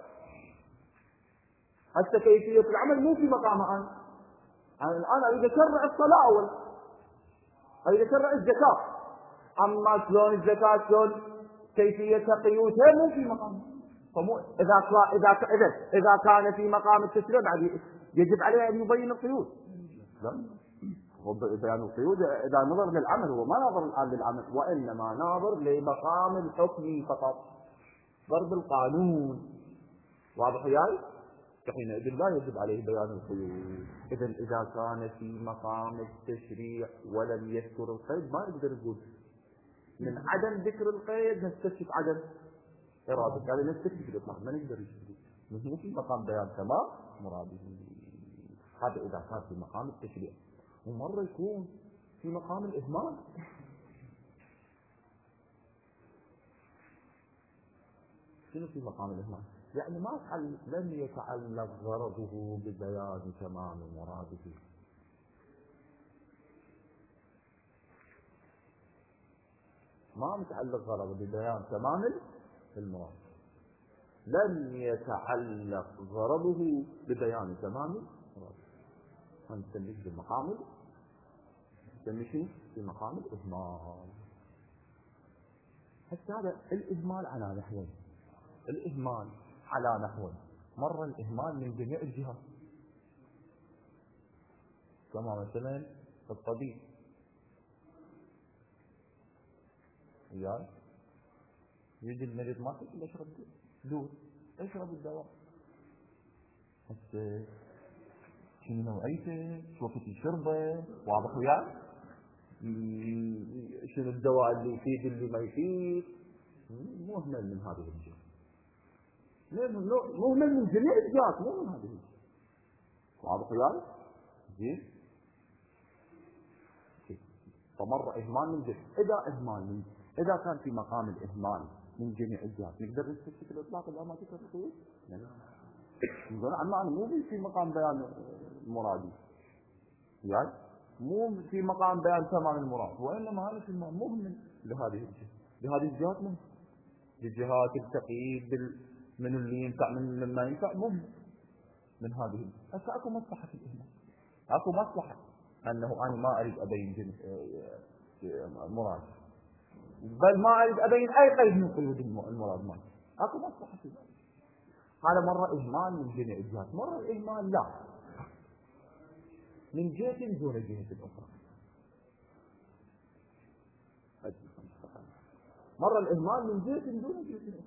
حتى كيفيه العمل مو في مقامها. انا انا الان اريد اشرع الصلاه اول، اريد اشرع الزكاه. اما شلون الزكاه شلون كيفيتها قيودها مو في مقامها. فمو اذا اذا اذا اذا كان في مقام التشريع بعد يجب عليه ان يبين القيود. لا بيان القيود اذا نظر للعمل، هو ما ناظر الان للعمل، وانما ناظر لمقام الحكم فقط، ضرب القانون. واضح وياي؟ حينئذ لا يجب عليه بيان القيود. اذا اذا كان في مقام التشريع ولم يذكر القيد ما نقدر نقول من عدم ذكر القيد نستكشف عدم إرادة، يعني نستكشف الإطلاق، ما نقدر نشوف مو في مقام بيان تمام مراده. هذا إذا كان في مقام التشريع. ومرة يكون في مقام الإهمال. شنو في مقام الإهمال؟ يعني ما تعل... لم يتعلق غرضه ببيان تمام مراده. ما متعلق غرضه ببيان تمام المراد. لم يتعلق غرضه ببيان تمام المراد. هنسميه بمقام نسميه في مقام الإهمال. حتى هذا الإهمال على نحوين. الإهمال على نحوين. مر الإهمال من جميع الجهات، كما مثلا الطبيب يعني يجي المريض ما تقول اشرب دور، اشرب الدواء، هسه شنو نوعيته، شو وقت يشربه، واضح وياي؟ شنو الدواء اللي يفيد اللي ما يفيد، مهمل من هذه الجهة، مهمل من جميع الجهات، مو من هذه الجهة، واضح وياي؟ زين. فمر إهمال من جهة، إذا إهمال من إذا كان في مقام الإهمال من جميع الجهات نقدر نستفيد الإطلاق إذا ما تكرر الخروج؟ لا. نقول عن معنى مو في مقام بيان المرادي، يعني مو في مقام بيان تمام المراد، وإنما هذا في مهمل لهذه الجهة، لهذه الجهات مهمل، للجهات التقييد بال... من اللي ينفع من ما ينفع مهمل من هذه الجهة. هسه أكو مصلحة في الإهمال، أكو مصلحة أنه أنا ما أريد أبين جنس المراد، بل ما أريد أبين أي قيد من قيود المراد مالي، أكو مصلحة في ذلك. هذا مرة إهمال من جميع الجهات، مرة الإهمال لا من جهة دون جهة الأخرى، مرة الإهمال من جهة دون جهة الأخرى.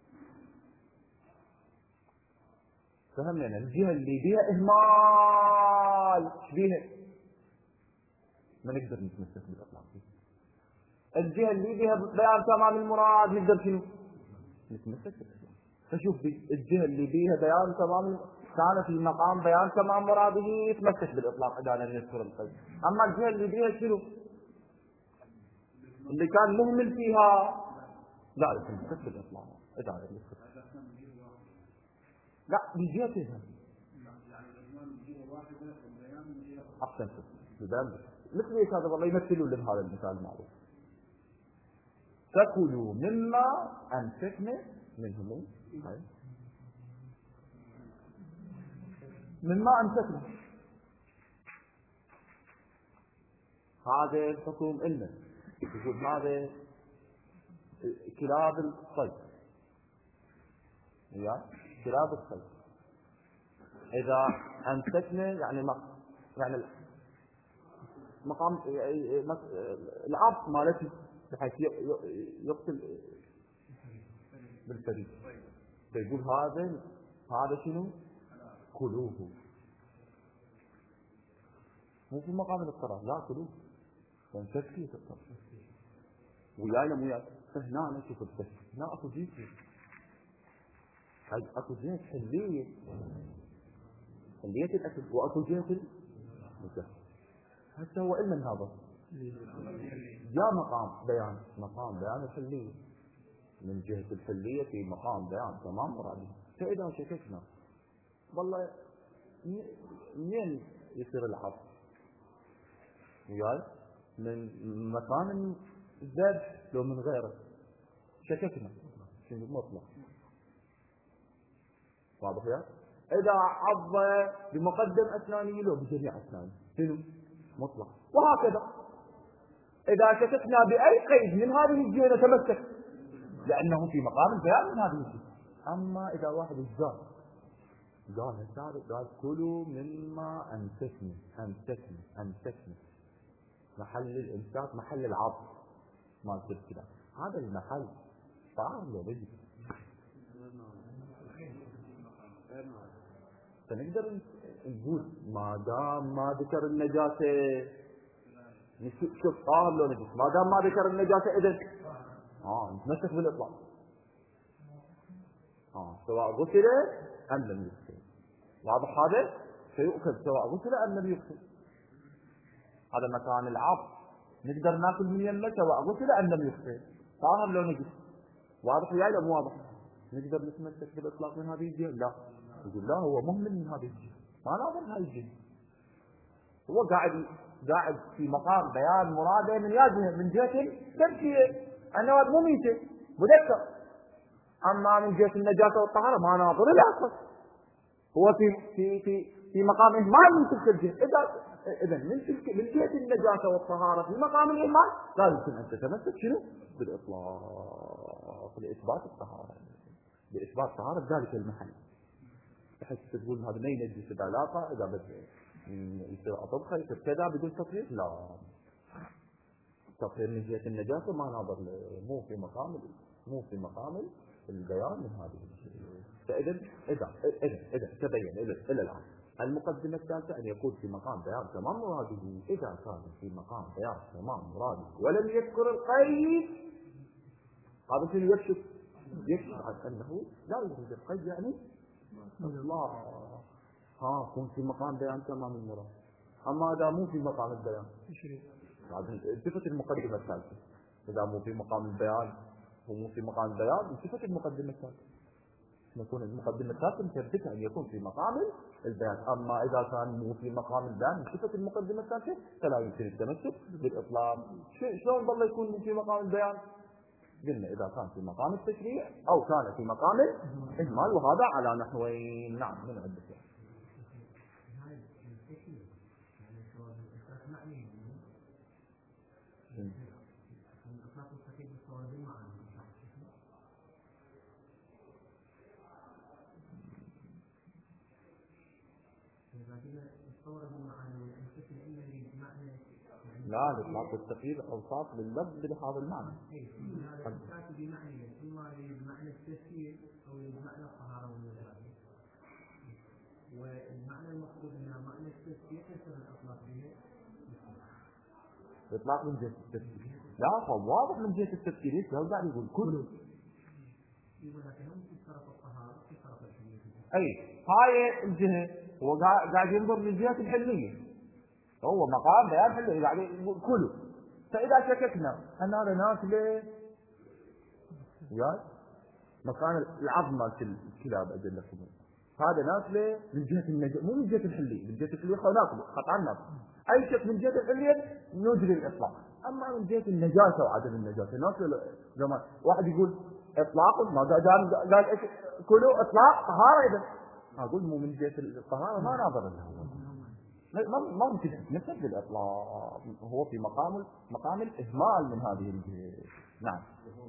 فهمنا الجهة اللي بيها إهمال بيها ما نقدر نتمسك بالإطلاق، الجهة اللي بيها بيان تمام المراد نقدر شنو نتمسك بالإطلاق. فشوف الجهة اللي بيها بيان تمام كان في مقام بيان تمام مراده يتمسك بالإطلاق إذا لم يذكر القيد، أما الجهة اللي بيها شنو اللي كان مهمل فيها لا يتمسك بالإطلاق إذا لم يذكر. لا بجهتها أحسن بذلك مثل ايش هذا والله يمثلوا لهم هذا المثال المعروف، فكلوا مما أمسكنا منهم مما أمسكنا، هذا الحكم إلنا يقول هذا كلاب الصيد، يعني كلاب الصيد إذا أمسكنا يعني ما يعني مقام العبد مالتي بحيث يقتل بالفريق، فيقول هذا هذا شنو كلوه، مو في مقام الاضطرار، لا كلوه لان تسكيت الطرف ويانا وياك. فهنا انا شوف التسكيت هنا اكو زيت، هاي اكو زيت حليه حليه الاكل واكو زيت المسكر. هسه هو إلنا هذا جاء مقام بيان مقام بيان الحلية من جهة الحلية في مقام بيان تمام مرادي. فإذا شككنا والله منين يصير العصر وياي من مكان الذبح لو من غيره شككنا شنو مطلق واضح يا إذا عض بمقدم أسنانه لو بجميع أسنانه شنو مطلق. وهكذا إذا شككنا بأي قيد من هذه الجهة نتمسك لأنه في مقام البيان من هذه الجهة. أما إذا واحد الزاد قال السابق قال كلوا مما أمسكني أمسكني أمسكني، محل الإمساك محل العض ما يصير كذا، هذا المحل صار له بيجي فنقدر نقول ما دام ما ذكر النجاسة شوف طاهر لو نجس ما دام ما ذكر النجاسة إذن آه نتمسك بالإطلاق آه سواء غسل أم لم يغسل. واضح هذا سيؤكل سواء غسل أم لم يغسل. هذا مكان العظم نقدر ناكل من يمه سواء غسل أم لم يغسل طاهر لو نجس. واضح وياي لا مو واضح؟ نقدر نتمسك بالإطلاق من هذه الجهة؟ لا يقول لا هو مهمل من هذه الجهة ما ناظر هذه الجهة، هو قاعد قاعد في مقام بيان مراده من جهة من جهة التمشية النواد مو ميتة مذكر، أما من جهة النجاسة والطهارة ما ناظر الأصل هو في في في في مقام إهمال من تلك الجهة. إذا إذا من تلك من جهة النجاسة والطهارة في مقام الإهمال لا يمكن أن تتمسك شنو بالإطلاق لإثبات الطهارة بإثبات طهارة ذلك المحل. بحيث تقول هذا ما ينجس العلاقة، إذا بد يصير أطبخة يصير كذا بدون تطهير، لا تطهير من جهة النجاسة ما ناظر، مو في مقام مو في مقام البيان من هذه الشيء. فإذا إذا إذا إذا تبين إلى إلى الآن المقدمة الثالثة أن يكون في مقام بيان تمام مراده. إذا كان في مقام بيان تمام مراده ولم يذكر القيد، هذا شيء يكشف يكشف عن أنه لا يوجد القيد، يعني الله ها كون في مقام بيان تمام المراد. أما إذا مو في مقام البيان التفت المقدمة الثالثة. إذا مو في مقام البيان ومو في مقام البيان التفت المقدمة الثالثة، يكون المقدمة الثالثة مثبتة أن يكون في مقام البيان. أما إذا كان مو في مقام البيان التفت المقدمة الثالثة فلا يمكن التمسك بالإطلاق. شلون ظل يكون في مقام البيان؟ قلنا إذا كان في مقام التشريع أو كان في مقام الإهمال، وهذا على نحوين. نعم من عدة يعني. لا الإطلاق والتقييد أوصاف لللفظ بهذا المعنى. تأتي بمعنى إما بمعنى التفسير أو بمعنى الطهارة والنجاسة، والمعنى المفروض أنها معنى التفسير يصير الإطلاق به. إطلاق من جهة التفسير لا فواضح من جهة التفسير يقول بعد يقول كله. يقول لك هم في طرف الطهارة في طرف الحلية. أي هاي الجهة هو قاعد ينظر من جهة الحلية، هو مقام بيان حلية قاعد يقول كله. فإذا شككنا أن هذا ناكله وياي مكان العظم مال الكلاب أجل لكم، هذا ناكله من جهة النجاسة مو من جهة الحلية، من جهة الحلية ناكله قطعا ناكله. أي شيء من جهة الحلية نجري الإطلاق، أما من جهة النجاسة وعدم النجاسة ناكله. زمان واحد يقول إطلاق ما قال قال كله إطلاق طهارة، إذا أقول مو من جهة الطهارة ما ناظر له، ما ما ممكن نسب الإطلاق، هو في مقام مقام الإهمال من هذه الجهة. نعم.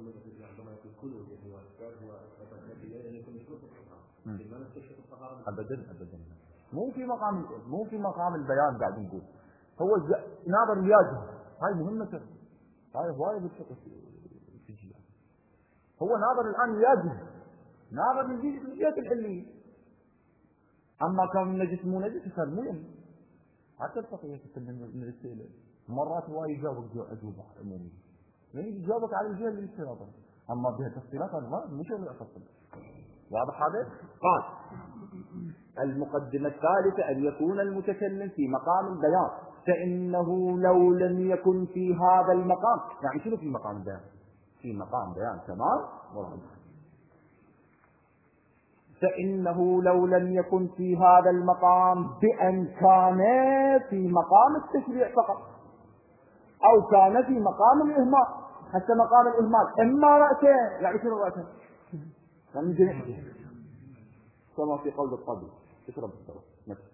أبدا أبدا مو في مقام مو في مقام البيان قاعد نقول، هو ناظر الياجه، هاي مهمته، هاي هواية بالفقه في الجهة. هو ناظر الآن ياجه، ناظر من جهة الحلية. أما كان النجس مو نجس كان مو يم. حتى الفقيه من السئلة مرات هواي يجاوبك أجوبة عمومية، يعني يجاوبك على الجهة اللي يصير هذا، أما بها تفصيلات ما مش اللي أفصل. واضح هذا؟ قال المقدمة الثالثة أن يكون المتكلم في مقام البيان، فإنه لو لم يكن في هذا المقام، يعني شنو في مقام البيان؟ في مقام بيان تمام مراد. فإنه لو لم يكن في هذا المقام بأن كان في مقام التشريع فقط، أو كان في مقام الإهمال. حتى مقام الإهمال إما رأسين، يعني شنو رأسين؟ من جنحه كما في قول الطبي تشرب الثواب مثلا،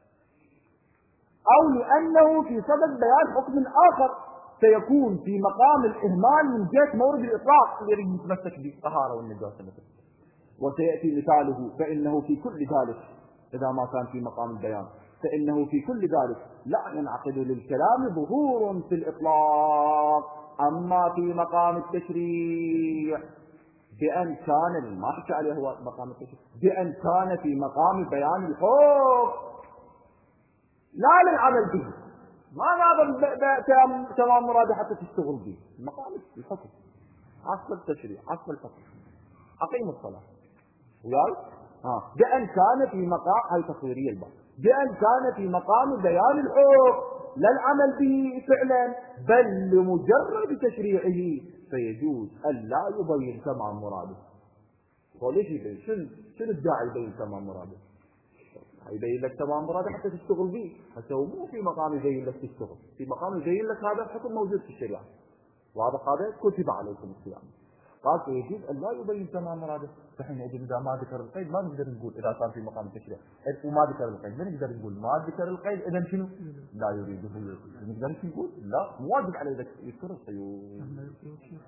أو لأنه في صدد بيان حكم آخر سيكون في مقام الإهمال من جهة مورد الإطلاق اللي يريد يتمسك به الطهارة والنجاسة مثلا. وسيأتي مثاله فإنه في كل ذلك إذا ما كان في مقام البيان فإنه في كل ذلك لا ينعقد للكلام ظهور في الإطلاق. أما في مقام التشريع بأن كان ما حكى عليه هو مقام التشريع بأن كان في مقام بيان الحكم لا للعمل به، ما ناظر تمام مراده حتى تشتغل به. مقام الحكم أصل التشريع أصل الحكم أقيم الصلاة وياي ها بأن كان في مقام هاي تصويرية الباب بأن كان في مقام بيان الحكم لا العمل به فعلا بل لمجرد تشريعه فيجوز أن لا يبين تمام مراده. وليش يبين؟ شنو شنو الداعي يبين تمام مراده؟ يبين لك تمام مراده حتى تشتغل به، حتى هو مو في مقام يبين لك تشتغل، في مقام يبين لك هذا الحكم موجود في الشريعة، واضح هذا؟ كتب عليكم الصيام. قال فيجوز أن لا يبين تمام مراده. فحين إذا ما ذكر القيد ما نقدر نقول إذا كان في مقام التشريع وما ذكر القيد ما نقدر نقول ما ذكر القيد إذا شنو؟ لا يريده. نقدر نقول لا مو واجب عليه يذكر القيود.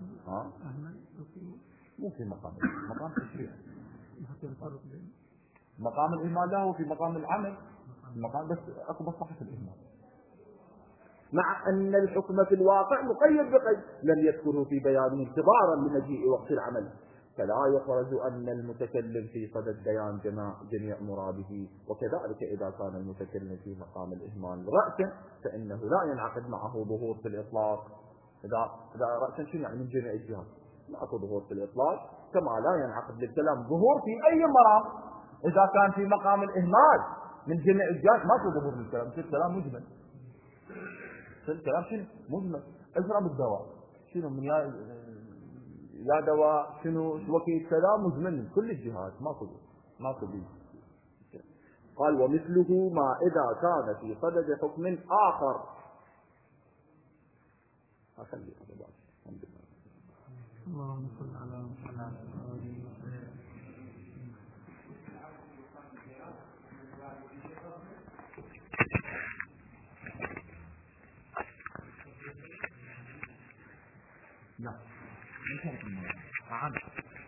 ها؟ مو في مقام مقام التشريع. مقام الإهمال لا هو في مقام العمل، مقام بس أكو مصلحة الإهمال، مع أن الحكم في الواقع مقيد بقيد لم يذكره في بيانه انتظارا لمجيء وقت العمل، فلا يخرج أن المتكلم في صدد بيان جميع مراده. وكذلك إذا كان المتكلم في مقام الإهمال رأسا فإنه لا ينعقد معه ظهور في الإطلاق. إذا إذا رأسا شنو يعني من جميع الجهات؟ ماكو ظهور في الإطلاق، كما لا ينعقد للكلام ظهور في أي مرام. إذا كان في مقام الإهمال من جميع الجهات ماكو ظهور للكلام، الكلام مجمل. الكلام شنو؟ مجمل. اشرب الدواء شنو من يا يا دواء شنو وكيل كلام مجمل من كل الجهات، ماكو ماكو بيه. قال ومثله ما إذا كان في صدد حكم آخر. أخلي هذا بعد. الحمد لله. اللهم صل على محمد. لا.